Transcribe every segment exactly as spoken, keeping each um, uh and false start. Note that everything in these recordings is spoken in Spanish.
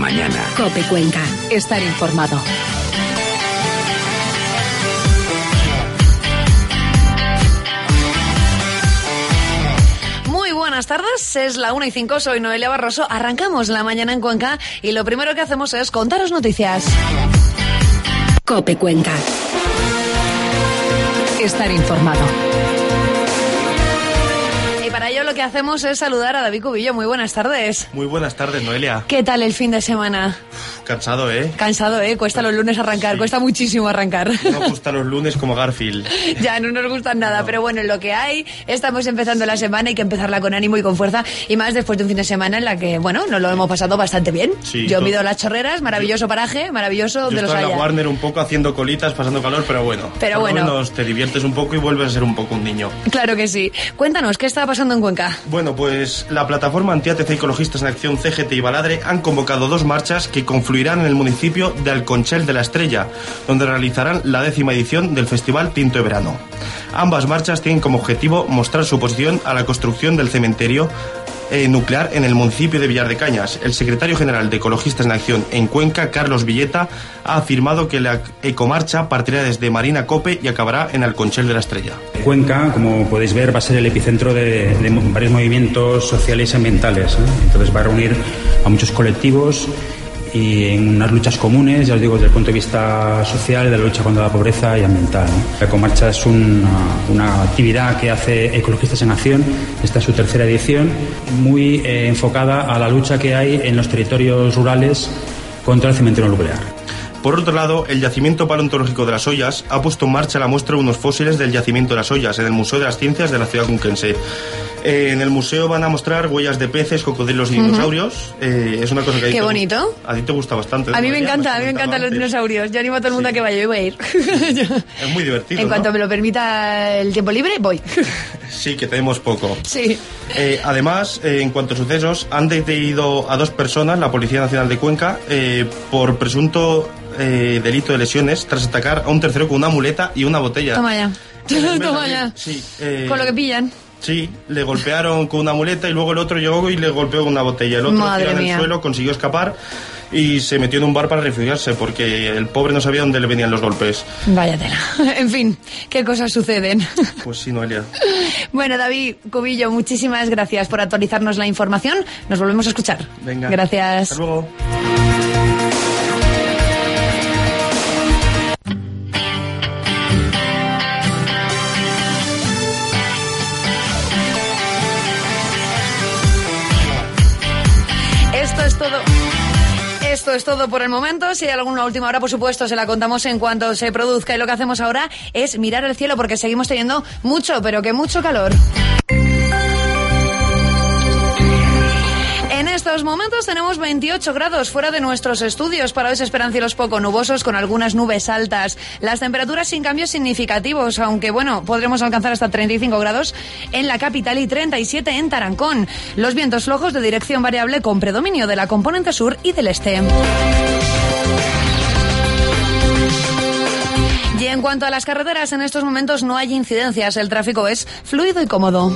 mañana. COPE Cuenca. Estar informado. Buenas tardes, es la una y cinco, soy Noelia Barroso. Arrancamos la mañana en Cuenca y lo primero que hacemos es contaros noticias. COPE Cuenca. Estar informado. Y para ello lo que hacemos es saludar a David Cubillo. Muy buenas tardes. Muy buenas tardes, Noelia. ¿Qué tal el fin de semana? Cansado, ¿eh? Cansado, ¿eh? Cuesta los lunes arrancar, sí. Cuesta muchísimo arrancar. No me gustan los lunes como Garfield. Ya, no nos gustan nada, no. Pero bueno, lo que hay, estamos empezando la semana, hay que empezarla con ánimo y con fuerza, y más después de un fin de semana en la que, bueno, nos lo hemos pasado bastante bien. Sí, Yo todo. mido las chorreras, maravilloso paraje, maravilloso donde los haya. Yo estoy en la Warner un poco haciendo colitas, pasando calor, pero bueno. Pero por bueno. lo menos te diviertes un poco y vuelves a ser un poco un niño. Claro que sí. Cuéntanos, ¿qué está pasando en Cuenca? Bueno, pues la plataforma Anti-A T C Ecologistas en Acción C G T y Baladre han convocado dos marchas que confluirán en el municipio de Alconchel de la Estrella, donde realizarán la décima edición del Festival Tinto de Verano. Ambas marchas tienen como objetivo mostrar su oposición a la construcción del cementerio eh, nuclear en el municipio de Villar de Cañas. El secretario general de Ecologistas en Acción en Cuenca, Carlos Villeta, ha afirmado que la ecomarcha partirá desde Marina Cope y acabará en Alconchel de la Estrella. Cuenca, como podéis ver, va a ser el epicentro de, de varios movimientos sociales y ambientales, ¿eh? Entonces va a reunir a muchos colectivos y en unas luchas comunes, ya os digo, desde el punto de vista social, de la lucha contra la pobreza y ambiental, ¿no? La Ecomarcha es una, una actividad que hace Ecologistas en Acción, esta es su tercera edición, muy eh, enfocada a la lucha que hay en los territorios rurales contra el cementerio nuclear. Por otro lado, el Yacimiento Paleontológico de las Ollas ha puesto en marcha la muestra de unos fósiles del Yacimiento de las Ollas en el Museo de las Ciencias de la ciudad cunquense. Eh, en el museo van a mostrar huellas de peces, cocodrilos y uh-huh. dinosaurios. Eh, es una cosa que a ti Qué te bonito. Gusta. A ti te gusta bastante. A mí me encanta, a mí me encantan los dinosaurios. Yo animo a todo el mundo sí. a que vaya, yo voy a ir. Es muy divertido. En cuanto ¿no? me lo permita el tiempo libre, voy. Sí, que tenemos poco. Sí. Eh, además, eh, en cuanto a sucesos, han detenido a dos personas, la Policía Nacional de Cuenca, eh, por presunto eh, delito de lesiones tras atacar a un tercero con una muleta y una botella. Toma ya. Toma ya. Sí, eh, con lo que pillan. Sí, le golpearon con una muleta y luego el otro llegó y le golpeó con una botella. El otro tiró en el suelo, consiguió escapar y se metió en un bar para refugiarse porque el pobre no sabía dónde le venían los golpes. Vaya tela. En fin, qué cosas suceden. Pues sí, Noelia. Bueno, David Cubillo, muchísimas gracias por actualizarnos la información. Nos volvemos a escuchar. Venga. Gracias. Hasta luego. Esto es todo. Esto es todo por el momento. Si hay alguna última hora, por supuesto, se la contamos en cuanto se produzca. Y lo que hacemos ahora es mirar el cielo porque seguimos teniendo mucho, pero que mucho calor. En estos momentos tenemos veintiocho grados fuera de nuestros estudios. Para hoy se esperan cielos poco nubosos con algunas nubes altas. Las temperaturas sin cambios significativos, aunque bueno, podremos alcanzar hasta treinta y cinco grados en la capital y treinta y siete en Tarancón. Los vientos flojos de dirección variable con predominio de la componente sur y del este. Y en cuanto a las carreteras, en estos momentos no hay incidencias. El tráfico es fluido y cómodo.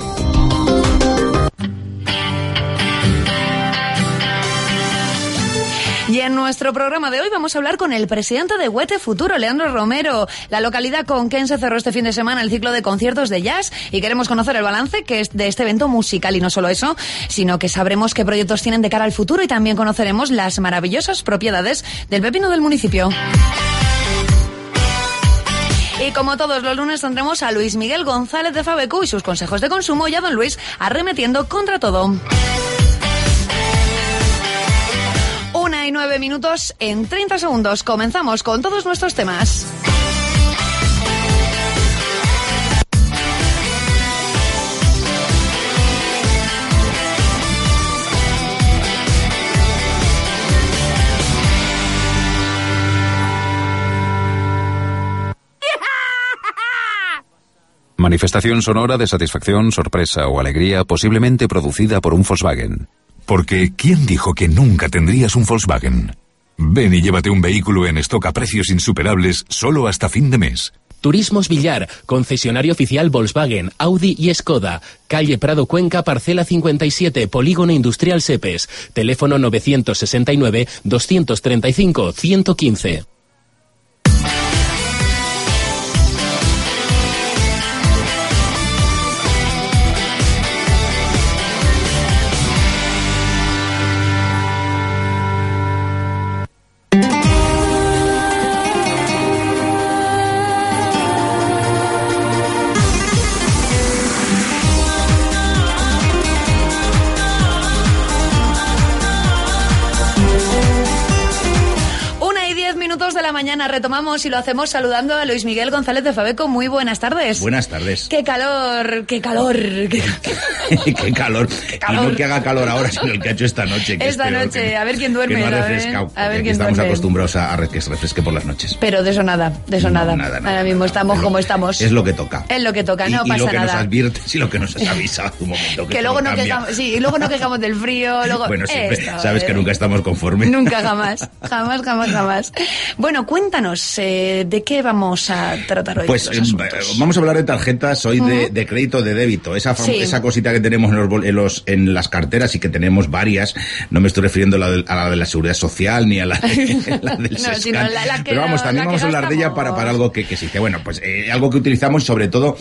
Y en nuestro programa de hoy vamos a hablar con el presidente de Huete Futuro, Leandro Romero. La localidad conquense cerró este fin de semana el ciclo de conciertos de jazz y queremos conocer el balance que es de este evento musical. Y no solo eso, sino que sabremos qué proyectos tienen de cara al futuro y también conoceremos las maravillosas propiedades del pepino del municipio. Y como todos los lunes tendremos a Luis Miguel González de Fabecu y sus consejos de consumo y a don Luis arremetiendo contra todo. Una y nueve minutos en treinta segundos. Comenzamos con todos nuestros temas. Manifestación sonora de satisfacción, sorpresa o alegría posiblemente producida por un Volkswagen. Porque ¿quién dijo que nunca tendrías un Volkswagen? Ven y llévate un vehículo en stock a precios insuperables solo hasta fin de mes. Turismos Villar, concesionario oficial Volkswagen, Audi y Skoda. Calle Prado Cuenca, parcela cincuenta y siete, Polígono Industrial Sepes. Teléfono novecientos sesenta y nueve, doscientos treinta y cinco, ciento quince. De la mañana retomamos y lo hacemos saludando a Luis Miguel González de Fabeco. Muy buenas tardes. Buenas tardes. Qué calor, qué calor. Qué, qué calor. Qué calor. Y no que haga calor ahora, sino el que ha hecho esta noche. Que esta noche, que, a ver quién duerme. Que no ha ¿sabes? refrescado. A ver quién estamos duerme. acostumbrados a, a que se refresque por las noches. Pero de eso nada, de eso no, nada. nada, nada. Ahora mismo estamos es como lo, estamos. Es lo que toca. Es lo que toca, no y, pasa nada. Y lo que nada. Nos adviertes y lo que nos has avisado un momento. Que, que luego no cambia. quejamos, sí, y luego no quejamos del frío. Luego, bueno, siempre esto, sabes eh. que nunca estamos conformes. Nunca, jamás. Jamás, jamás, jamás. Bueno, cuéntanos, eh, ¿de qué vamos a tratar hoy? Pues eh, vamos a hablar de tarjetas hoy uh-huh. de, de crédito, de débito. Esa, sí. esa cosita que tenemos en, los, en, los, en las carteras y que tenemos varias. No me estoy refiriendo a la de, a la, de la Seguridad Social ni a la, de, la del no, sino la, la que Pero vamos, también vamos a hablar gastamos. de ella para, para algo que, que existe. Bueno, pues eh, algo que utilizamos y sobre todo...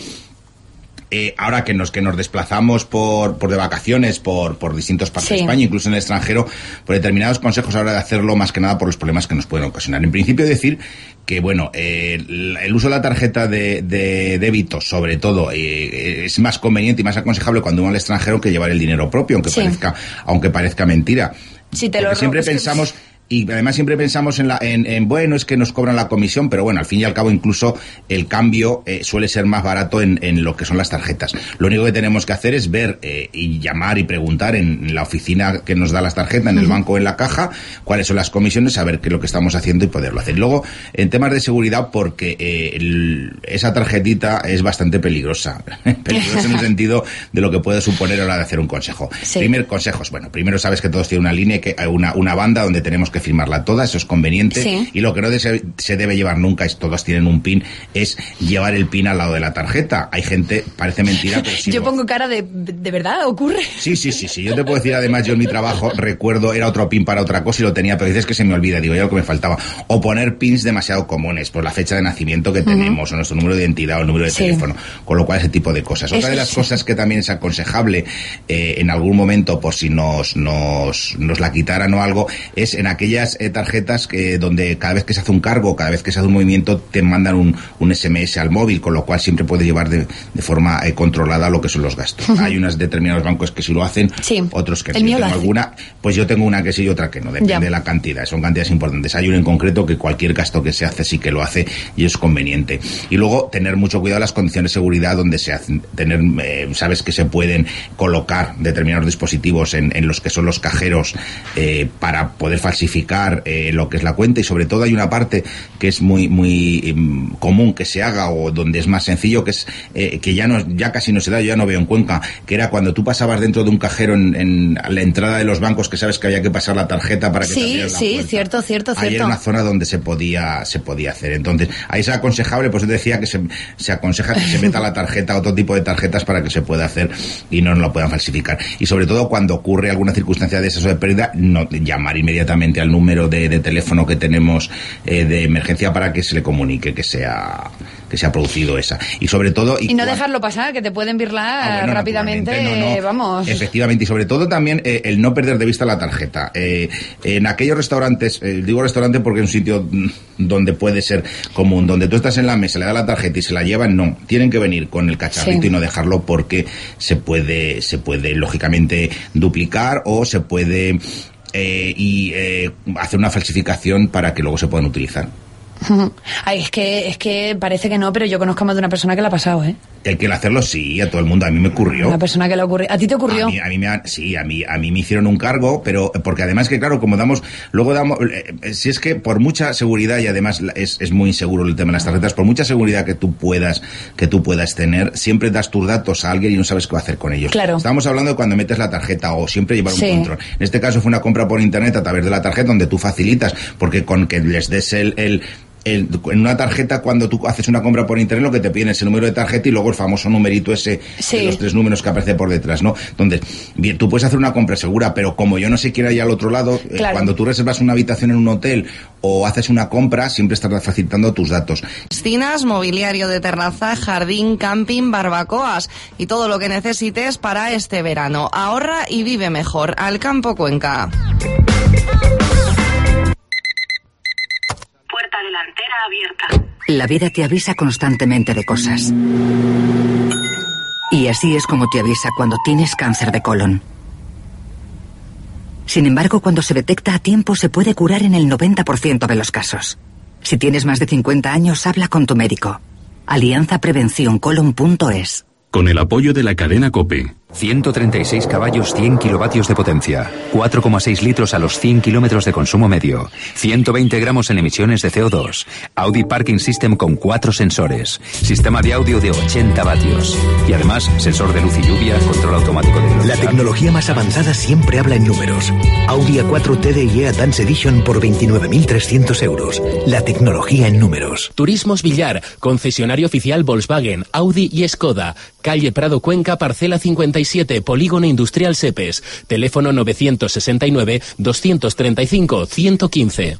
Eh, ahora que nos que nos desplazamos por, por de vacaciones por, por distintos partes sí. de España, incluso en el extranjero, por determinados consejos a la hora de hacerlo, más que nada por los problemas que nos pueden ocasionar. En principio decir que, bueno, eh, el, el uso de la tarjeta de, de débito, sobre todo, eh, es más conveniente y más aconsejable cuando uno al extranjero que llevar el dinero propio, aunque sí. parezca aunque parezca mentira. Si te lo siempre pensamos... Y además siempre pensamos en, la, en, en, bueno, es que nos cobran la comisión, pero bueno, al fin y al cabo incluso el cambio eh, suele ser más barato en, en lo que son las tarjetas. Lo único que tenemos que hacer es ver eh, y llamar y preguntar en la oficina que nos da las tarjetas, en el banco o en la caja, cuáles son las comisiones, saber qué es lo que estamos haciendo y poderlo hacer. Y luego, en temas de seguridad, porque eh, el, esa tarjetita es bastante peligrosa. Peligrosa en el sentido de lo que puede suponer a la hora de hacer un consejo. Sí. Primer consejo, bueno, primero sabes que todos tienen una línea, que hay una, una banda donde tenemos que firmarla toda, eso es conveniente. Sí. Y lo que no se, se debe llevar nunca, es todos tienen un pin, es llevar el pin al lado de la tarjeta. Hay gente, parece mentira, pero sí. Yo pongo cara de, ¿de verdad ocurre? Sí, sí, sí, sí. Yo te puedo decir, además, yo en mi trabajo recuerdo, era otro pin para otra cosa y lo tenía, pero dices que se me olvida, digo, ya lo que me faltaba. O poner pins demasiado comunes, por la fecha de nacimiento que uh-huh. tenemos, o nuestro número de identidad, o el número de sí. teléfono, con lo cual ese tipo de cosas. Otra eso de las sí. cosas que también es aconsejable, eh, en algún momento, por si nos, nos, nos la quitaran o algo, es en aquellas eh, tarjetas que donde cada vez que se hace un cargo, cada vez que se hace un movimiento, te mandan un, un ese eme ese al móvil, con lo cual siempre puedes llevar de, de forma eh, controlada lo que son los gastos. Uh-huh. Hay unos determinados bancos que sí lo hacen, sí. otros que no. Si yo tengo alguna, pues yo tengo una que sí y otra que no, depende ya. de la cantidad, son cantidades importantes. Hay uno en concreto que cualquier gasto que se hace sí que lo hace y es conveniente. Y luego tener mucho cuidado en las condiciones de seguridad donde se hacen, tener, eh, sabes que se pueden colocar determinados dispositivos en, en los que son los cajeros eh, para poder falsificar eh, lo que es la cuenta, y sobre todo hay una parte que es muy muy um, común que se haga, o donde es más sencillo, que es eh, que ya no ya casi no se da, yo ya no veo en Cuenca, que era cuando tú pasabas dentro de un cajero en, en la entrada de los bancos, que sabes que había que pasar la tarjeta para que sí, te abrieran la sí, puerta. cierto, cierto, ahí cierto. era una zona donde se podía se podía hacer. Entonces ahí es aconsejable, pues yo decía que se, se aconseja que se meta la tarjeta, otro tipo de tarjetas, para que se pueda hacer y no nos lo puedan falsificar. Y sobre todo cuando ocurre alguna circunstancia de exceso de pérdida, no llamar inmediatamente al número de, de teléfono que tenemos eh, de emergencia para que se le comunique que sea que se ha producido esa. Y sobre todo... Y, y no dejarlo pasar, que te pueden birlar ah, bueno, rápidamente, no, no. vamos. Efectivamente, y sobre todo también eh, el no perder de vista la tarjeta. Eh, en aquellos restaurantes, eh, digo restaurante porque es un sitio donde puede ser común, donde tú estás en la mesa, le das la tarjeta y se la llevan, no. Tienen que venir con el cacharrito sí. y no dejarlo, porque se puede, se puede lógicamente duplicar o se puede... Eh, y eh, hacer una falsificación para que luego se puedan utilizar. Ay, es que es que parece que no, pero yo conozco más de una persona que la ha pasado, ¿eh? El que el hacerlo sí, a todo el mundo. A mí me ocurrió. Una persona que le ocurrió. ¿A ti te ocurrió? A mí, a mí me han, sí, a mí, a mí me hicieron un cargo, pero porque además que claro, como damos, luego damos, eh, si es que por mucha seguridad, y además es, es muy inseguro el tema de las tarjetas, por mucha seguridad que tú puedas, que tú puedas tener, siempre das tus datos a alguien y no sabes qué va a hacer con ellos. Claro. Estamos hablando de cuando metes la tarjeta, o siempre llevar un sí. control. En este caso fue una compra por internet a través de la tarjeta, donde tú facilitas, porque con que les des el, el el, en una tarjeta, cuando tú haces una compra por internet, lo que te piden es el número de tarjeta y luego el famoso numerito ese sí. de los tres números que aparece por detrás, ¿no? Entonces, bien, tú puedes hacer una compra segura, pero como yo no sé quién hay al otro lado, claro. eh, cuando tú reservas una habitación en un hotel o haces una compra, siempre estás facilitando tus datos. Piscinas, mobiliario de terraza, jardín, camping, barbacoas y todo lo que necesites para este verano. Ahorra y vive mejor. Al Campo Cuenca. Puerta delantera abierta. La vida te avisa constantemente de cosas. Y así es como te avisa cuando tienes cáncer de colon. Sin embargo, cuando se detecta a tiempo, se puede curar en el noventa por ciento de los casos. Si tienes más de cincuenta años, habla con tu médico. alianza prevención colon punto es. Con el apoyo de la cadena COPE. ciento treinta y seis caballos, cien kilovatios de potencia. cuatro coma seis litros a los cien kilómetros de consumo medio. ciento veinte gramos en emisiones de C O dos. Audi Parking System con cuatro sensores. Sistema de audio de ochenta vatios. Y además, sensor de luz y lluvia, control automático de velocidad. La tecnología más avanzada siempre habla en números. Audi A cuatro T D I Advance Edition por veintinueve mil trescientos euros. La tecnología en números. Turismos Villar, concesionario oficial Volkswagen, Audi y Skoda. Calle Prado Cuenca, parcela cincuenta y siete, Polígono Industrial Sepes. Teléfono novecientos sesenta y nueve, doscientos treinta y cinco, ciento quince.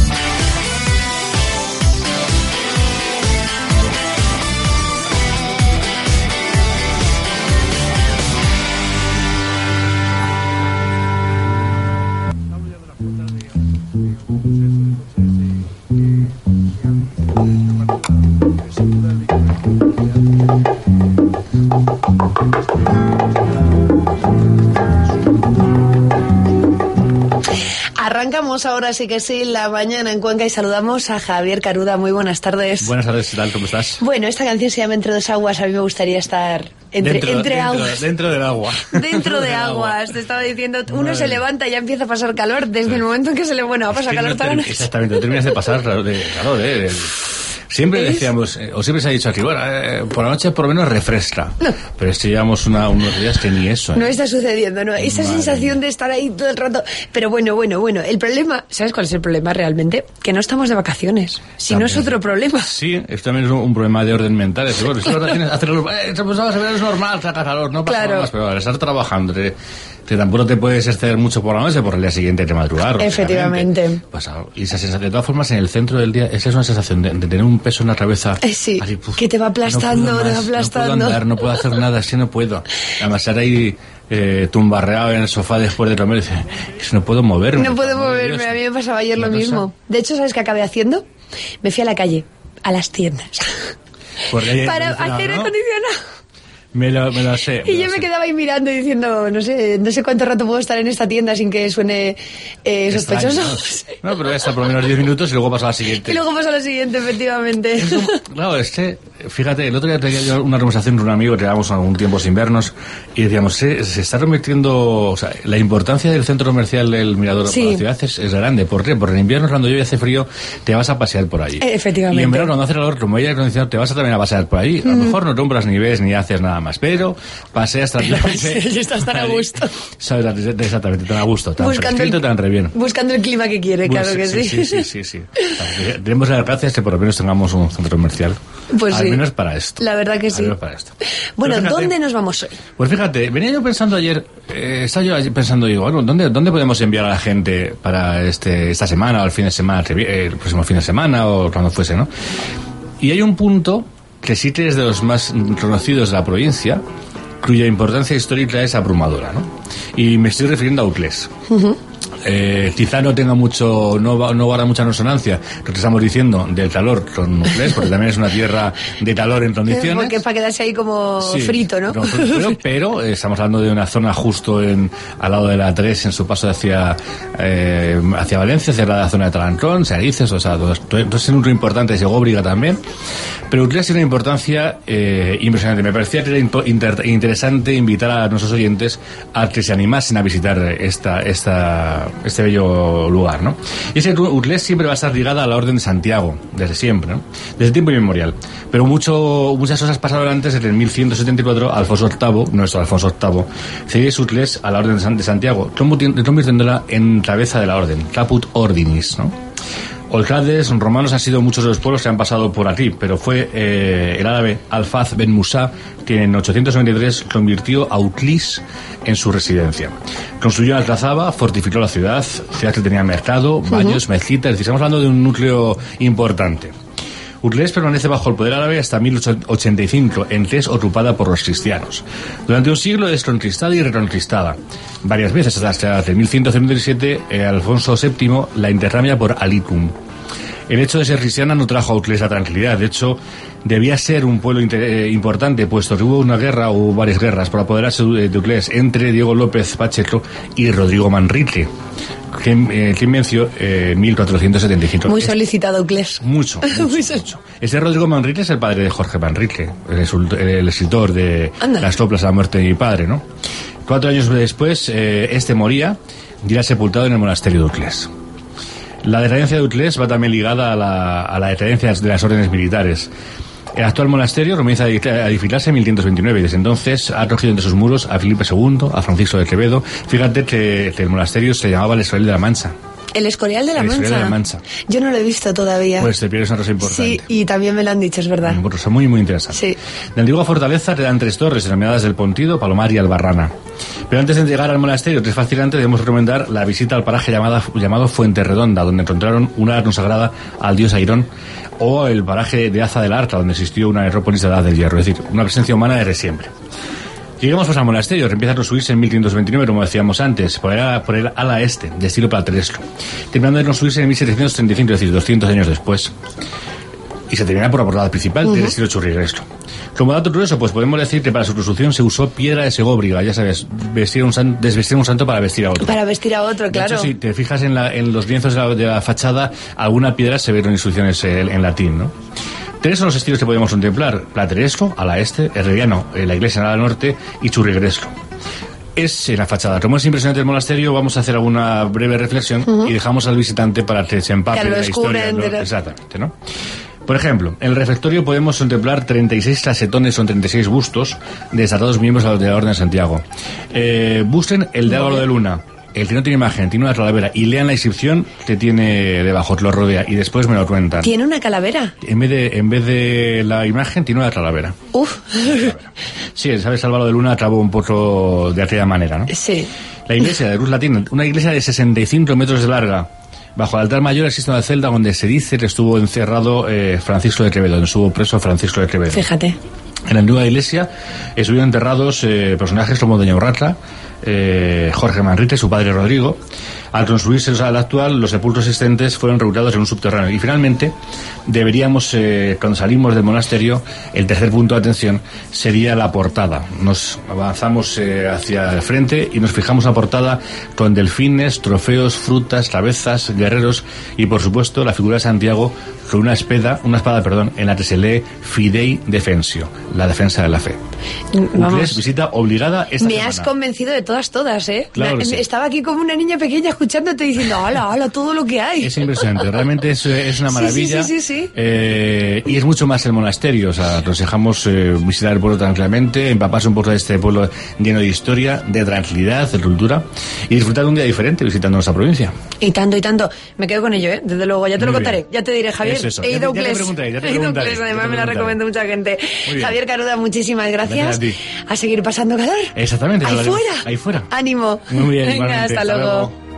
Arrancamos ahora sí que sí la mañana en Cuenca y saludamos a Javier Caruda. Muy buenas tardes. Buenas tardes, ¿qué tal? ¿Cómo estás? Bueno, esta canción se llama Entre dos aguas. A mí me gustaría estar entre, dentro, entre dentro, aguas. Dentro del agua. Dentro de aguas. Te estaba diciendo, uno Madre. se levanta y ya empieza a pasar calor desde el momento en que se le... Bueno, va a pasar calor toda la noche. Exactamente, tú terminas de pasar de calor, ¿eh? El... Siempre ¿Es? decíamos, eh, o siempre se ha dicho aquí, bueno, eh, por la noche por lo menos refresca. No. Pero es que llevamos una, unos días que ni eso. ¿eh? No está sucediendo, ¿no? Esa Madre sensación mía. de estar ahí todo el rato. Pero bueno, bueno, bueno. El problema, ¿sabes cuál es el problema realmente? Que no estamos de vacaciones. Si también. no es otro problema. Sí, esto también es un, un problema de orden mental. Es, bueno, si vacaciones, hacerlo, eh, pues, es normal, saca calor, no pasa claro. nada más. Pero al estar trabajando, te, te, tampoco te puedes exceder mucho por la noche, por el día siguiente te madrugar. Efectivamente. Pasa, y esa sensación, de todas formas, en el centro del día, esa es una sensación de, de tener un peso en la cabeza. Eh, sí, así, puf, que te va aplastando, no te va aplastando. No puedo andar, no puedo hacer nada, así no puedo. Además, estar ahí eh, tumbarreado en el sofá después de comer, dice, no puedo moverme. No puedo moverme, Dios. A mí me pasaba ayer lo mismo. De hecho, ¿sabes qué acabé haciendo? Me fui a la calle, a las tiendas, para hacer ¿no? acondicionado. Me lo, me lo sé. Me y lo yo sé. me quedaba ahí mirando y diciendo, no sé, no sé cuánto rato puedo estar en esta tienda sin que suene eh, sospechoso. Extraño, ¿no? No, pero está por lo menos diez minutos y luego pasa a la siguiente. Y luego pasa a la siguiente, efectivamente. Es como, claro, es que, fíjate, el otro día tenía yo una conversación con un amigo que llevamos algún tiempo sin vernos y decíamos, se, se está convirtiendo, o sea, la importancia del centro comercial del Mirador sí. para la ciudad es, es grande. ¿Por qué? Porque en invierno, cuando llueve y hace frío, te vas a pasear por allí. Eh, efectivamente. Y en verano, cuando hace calor, como hay aire acondicionado, te vas a también a pasear por allí. A lo mm. mejor no compras ni ves ni haces nada más, pero paseas tranquilamente. Y estás tan a gusto. Sabes, exactamente, tan a gusto, tan buscando fresquito, el, tan re bien. Buscando el clima que quiere, claro que sí. Sí, sí, sí, sí. sí. Tenemos las gracias que por lo menos tengamos un centro comercial. Pues al sí. menos para esto. La verdad que sí. Al menos para esto. Bueno, fíjate, ¿dónde nos vamos hoy? Pues fíjate, venía yo pensando ayer, eh, estaba yo pensando, digo, bueno, ¿dónde, ¿dónde podemos enviar a la gente para este esta semana o el fin de semana, el próximo fin de semana o cuando fuese, ¿no? Y hay un punto que sí que es de los más conocidos de la provincia, cuya importancia histórica es abrumadora, ¿no? Y me estoy refiriendo a Uclés. Uh-huh. Eh, quizá no tenga mucho, no, va, no guarda mucha resonancia lo que estamos diciendo del calor con Uclés, porque también es una tierra de calor en condiciones. Porque es para quedarse ahí como sí, frito, ¿no? Pero, pero eh, estamos hablando de una zona justo en, al lado de la tres, en su paso hacia, eh, hacia Valencia, hacia la zona de Talancón, Searices, o sea, entonces es un río importante, Segóbriga también. Pero Uclés tiene una importancia eh, impresionante. Me parecía que era inter, interesante invitar a nuestros oyentes a que se animasen a visitar esta, esta, este bello lugar, ¿no? Y ese Uclés siempre va a estar ligada a la Orden de Santiago, desde siempre, ¿no? Desde tiempo inmemorial. Pero mucho, muchas cosas pasaron antes, desde el mil ciento setenta y cuatro, Alfonso octavo, nuestro Alfonso octavo, cedió Uclés a la Orden de Santiago, convirtiéndola en cabeza de la Orden, Caput Ordinis, ¿no? Olcades romanos han sido muchos de los pueblos que han pasado por aquí, pero fue eh, el árabe Al-Faz ben Musa que en ochocientos noventa y tres convirtió a Utlis en su residencia. Construyó Alcazaba, fortificó la ciudad, ciudad que tenía mercado, baños, uh-huh. mezquitas, es decir, estamos hablando de un núcleo importante. Utles permanece bajo el poder árabe hasta mil ochenta y cinco, entonces ocupada por los cristianos. Durante un siglo es conquistada y reconquistada. Varias veces, hasta mil ciento cincuenta y siete, eh, Alfonso séptimo la intercambia por Alikum. El hecho de ser cristiana no trajo a Utles la tranquilidad. De hecho, debía ser un pueblo inter- eh, importante, puesto que hubo una guerra o varias guerras por apoderarse de Utles entre Diego López Pacheco y Rodrigo Manrique, quien, eh, quien venció en eh, mil cuatrocientos setenta y cinco. Muy solicitado, Utles. Mucho, mucho, mucho. Ese Rodrigo Manrique es el padre de Jorge Manrique, el, el escritor de Anda. Las coplas a la muerte de mi padre, ¿no? Cuatro años después, eh, este moría y era sepultado en el monasterio de Utles. La decadencia de Utles va también ligada a la, a la decadencia de las órdenes militares. El actual monasterio comienza a edificarse en mil quinientos veintinueve y desde entonces ha acogido entre sus muros a Felipe segundo, a Francisco de Quevedo. Fíjate que, que el monasterio se llamaba el Escorial de la Mancha. El Escorial de la, el Mancha. Escorial de la Mancha. Yo no lo he visto todavía. Pues te pierdes una cosa importante. Sí, y también me lo han dicho, es verdad. Una cosa muy, muy interesante. Sí. De la antigua fortaleza quedan tres torres denominadas del Pontido, Palomar y Albarrana. Pero antes de llegar al monasterio, que es fascinante, debemos recomendar la visita al paraje llamada, llamado Fuente Redonda, donde encontraron una consagrada al dios Airón, o el paraje de Aza del Arca, donde existió una necrópolis de la Edad del Hierro, es decir, una presencia humana desde siempre. Llegamos pues al monasterio, que empieza a construirse en mil quinientos veintinueve, como decíamos antes, por el, por el ala este, de estilo plateresco, terminando de construirse en mil setecientos treinta y cinco, es decir, doscientos años después. Y se termina por la portada principal, uh-huh. del estilo churrigueresco. Como dato curioso, pues podemos decir que para su construcción se usó piedra de segóbriga, ya sabes, vestir un san, desvestir un santo para vestir a otro. Para vestir a otro, claro. De hecho, si te fijas en, la, en los lienzos de la, de la fachada, alguna piedra se vieron instrucciones en, en latín, ¿no? Tres son los estilos que podemos contemplar: plateresco, a la este, herreriano, la iglesia a la norte, y churrigueresco. Es en la fachada. Como es impresionante el monasterio, vamos a hacer alguna breve reflexión uh-huh. y dejamos al visitante para que se empape de la historia. ¿No? De... Exactamente, ¿no? Por ejemplo, en el refectorio podemos contemplar treinta y seis casetones o treinta y seis bustos de destacados miembros de la Orden de Santiago. Eh, busquen el de Álvaro de Luna. El que no tiene imagen, tiene una calavera, y lean la inscripción que tiene debajo, que lo rodea, y después me lo cuentan. ¿Tiene una calavera? En vez de, en vez de la imagen, tiene una calavera. Uf. Sí, sabes, Álvaro de Luna acabó un poco de aquella manera, ¿no? Sí. La iglesia de Luz Latina, una iglesia de sesenta y cinco metros de larga. Bajo el altar mayor existe una celda donde se dice que estuvo encerrado eh, Francisco de Quevedo, donde estuvo preso Francisco de Quevedo. Fíjate. En la antigua iglesia estuvieron enterrados eh, personajes como Doña Urraca, eh, Jorge Manrique, su padre Rodrigo. Al construirse al actual, los sepulcros existentes fueron reubicados en un subterráneo. Y finalmente, deberíamos, eh, cuando salimos del monasterio, el tercer punto de atención sería la portada. Nos avanzamos eh, hacia el frente y nos fijamos en la portada con delfines, trofeos, frutas, cabezas, guerreros y, por supuesto, la figura de Santiago con una espada, una espada, perdón, en la que se lee Fidei Defensio, la defensa de la fe. Vamos. Visita obligada esta Me semana. has convencido de todas, todas, ¿eh? Claro que sí. Estaba aquí como una niña pequeña escuchándote diciendo, hala, hala, todo lo que hay. Es impresionante, realmente es, es una maravilla. Sí, sí, sí, sí, sí. Eh, y es mucho más el monasterio, o sea, aconsejamos eh, visitar el pueblo tranquilamente, empaparse un poco de este pueblo lleno de historia, de tranquilidad, de cultura, y disfrutar de un día diferente visitando nuestra provincia. Y tanto, y tanto. Me quedo con ello, ¿eh? Desde luego, ya te Muy lo contaré, bien. ya te diré, Javier. Eso, eso. He Ya ido te- ya te Utles. preguntaré, ya te He ido preguntaré, Utles, ya te además me la preguntaré. recomiendo mucha gente. Muy bien. Javier Caruda, muchísimas gracias. Gracias a ti. A seguir pasando calor. Exactamente. Ahí hablaremos- fuera. Ahí fuera. Ánimo. Muy bien, Venga, igualmente. hasta Hasta luego. luego.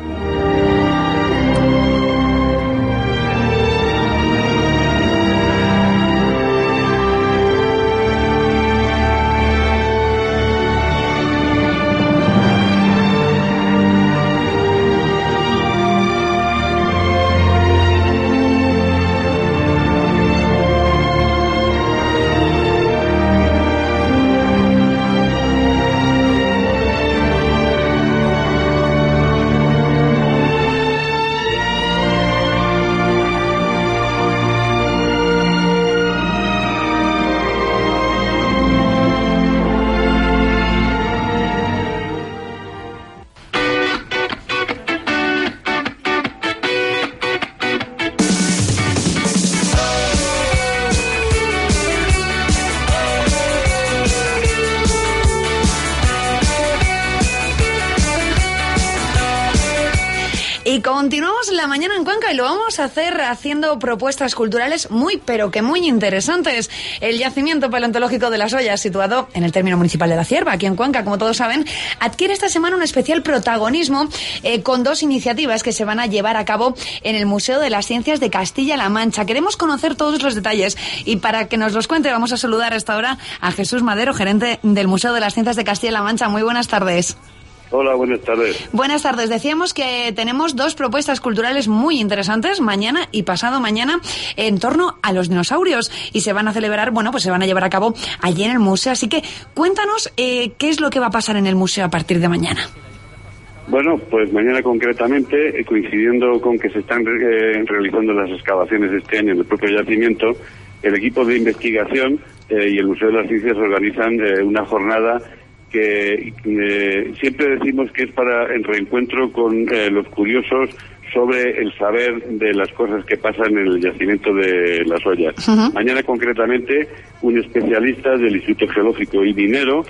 Y continuamos la mañana en Cuenca y lo vamos a hacer haciendo propuestas culturales muy, pero que muy interesantes. El yacimiento paleontológico de las Ollas, situado en el término municipal de La Cierva, aquí en Cuenca, como todos saben, adquiere esta semana un especial protagonismo eh, con dos iniciativas que se van a llevar a cabo en el Museo de las Ciencias de Castilla-La Mancha. Queremos conocer todos los detalles y para que nos los cuente vamos a saludar a esta hora a Jesús Madero, gerente del Museo de las Ciencias de Castilla-La Mancha. Muy buenas tardes. Hola, buenas tardes. Buenas tardes. Decíamos que tenemos dos propuestas culturales muy interesantes mañana y pasado mañana en torno a los dinosaurios y se van a celebrar, bueno, pues se van a llevar a cabo allí en el museo. Así que cuéntanos eh, qué es lo que va a pasar en el museo a partir de mañana. Bueno, pues mañana concretamente, eh, coincidiendo con que se están eh, realizando las excavaciones este año en el propio yacimiento, el equipo de investigación eh, y el Museo de las Ciencias organizan eh, una jornada que eh, siempre decimos que es para el reencuentro con eh, los curiosos sobre el saber de las cosas que pasan en el yacimiento de las Ollas. Uh-huh. Mañana concretamente un especialista del Instituto Geológico y Minero,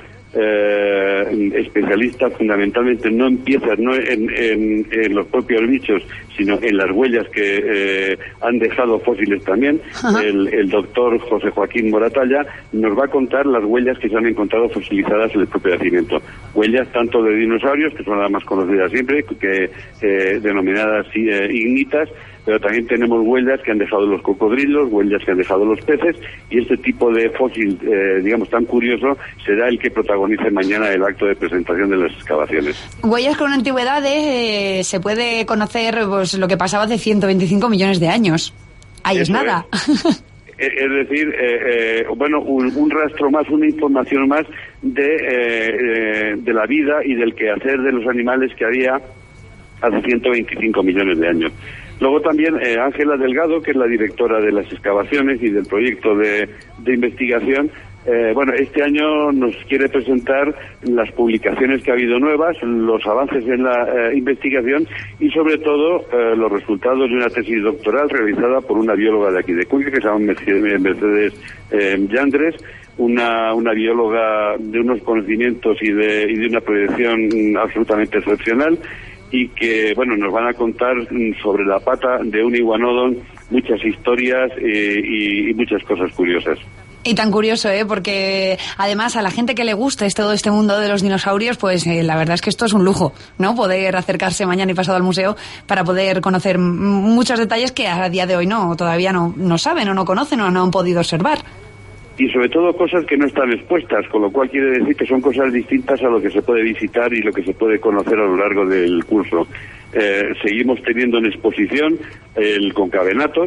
eh, especialista fundamentalmente no en piezas, no en, en, en los propios bichos, sino en las huellas que eh, han dejado fósiles también. Uh-huh. el, el doctor José Joaquín Moratalla nos va a contar las huellas que se han encontrado fosilizadas en el propio yacimiento. Huellas tanto de dinosaurios, que son las más conocidas siempre, que eh, denominadas eh, ignitas, pero también tenemos huellas que han dejado los cocodrilos, huellas que han dejado los peces, y este tipo de fósil, eh, digamos, tan curioso, será el que protagonice mañana el acto de presentación de las excavaciones. Huellas con una antigüedad de, eh, se puede conocer pues, lo que pasaba hace ciento veinticinco millones de años. Ahí es nada. Es. Es decir, eh, eh, bueno, un, un rastro más, una información más de, eh, eh, de la vida y del quehacer de los animales que había hace ciento veinticinco millones de años. Luego también eh, Ángela Delgado, que es la directora de las excavaciones y del proyecto de, de investigación, eh, bueno, este año nos quiere presentar las publicaciones que ha habido nuevas, los avances en la eh, investigación y sobre todo eh, los resultados de una tesis doctoral realizada por una bióloga de aquí de Cuenca, que se llama Mercedes eh, Yandres, una, una bióloga de unos conocimientos y de, y de una proyección absolutamente excepcional, y que, bueno, nos van a contar sobre la pata de un iguanodon muchas historias eh, y, y muchas cosas curiosas. Y tan curioso, ¿eh? Porque además a la gente que le gusta este, todo este mundo de los dinosaurios, pues eh, la verdad es que esto es un lujo, ¿no? Poder acercarse mañana y pasado al museo para poder conocer m- muchos detalles que a día de hoy no, todavía no, no saben o no conocen o no han podido observar. Y sobre todo cosas que no están expuestas, con lo cual quiere decir que son cosas distintas a lo que se puede visitar y lo que se puede conocer a lo largo del curso. Eh, seguimos teniendo en exposición el Concavenator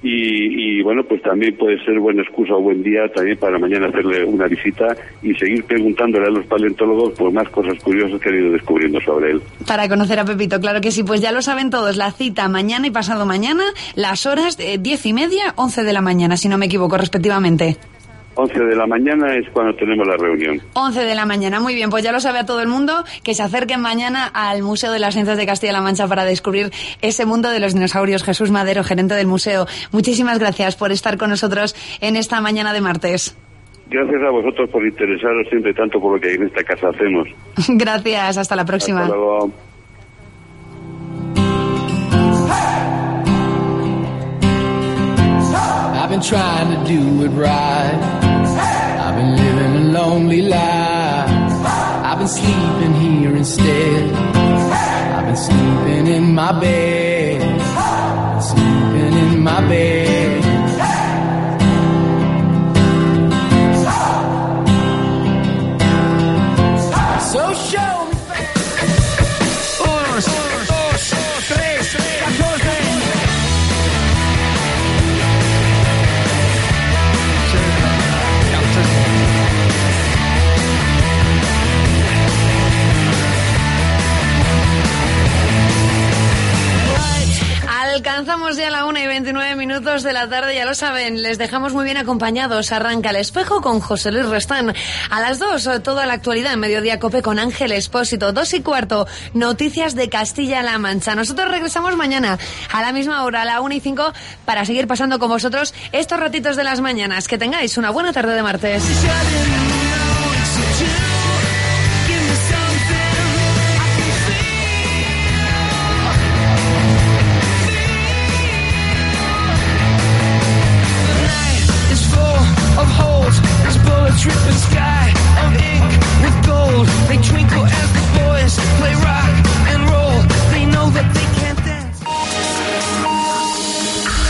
y, y bueno, pues también puede ser buena excusa o buen día también para mañana hacerle una visita y seguir preguntándole a los paleontólogos por más cosas curiosas que han ido descubriendo sobre él. Para conocer a Pepito, claro que sí, pues ya lo saben todos, la cita mañana y pasado mañana, las horas de diez y media, once de la mañana, si no me equivoco, respectivamente. once de la mañana es cuando tenemos la reunión. once de la mañana, muy bien, pues ya lo sabe a todo el mundo que se acerquen mañana al Museo de las Ciencias de Castilla-La Mancha para descubrir ese mundo de los dinosaurios. Jesús Madero, gerente del museo, muchísimas gracias por estar con nosotros en esta mañana de martes. Gracias a vosotros por interesaros siempre tanto por lo que en esta casa hacemos. Gracias, hasta la próxima. Hasta luego. I've been trying to do it right. I've been living a lonely life. I've been sleeping here instead. I've been sleeping in my bed. Sleeping in my bed. So show me. Uno, dos, tres, catorce. Alcanzamos ya la una y veintinueve minutos de la tarde, ya lo saben, les dejamos muy bien acompañados. Arranca El Espejo con José Luis Restán. A las dos, toda la actualidad en Mediodía Cope con Ángel Expósito. Dos y cuarto, noticias de Castilla-La Mancha. Nosotros regresamos mañana a la misma hora, a la una y cinco, para seguir pasando con vosotros estos ratitos de las mañanas. Que tengáis una buena tarde de martes.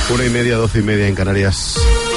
Una y media, doce y media en Canarias.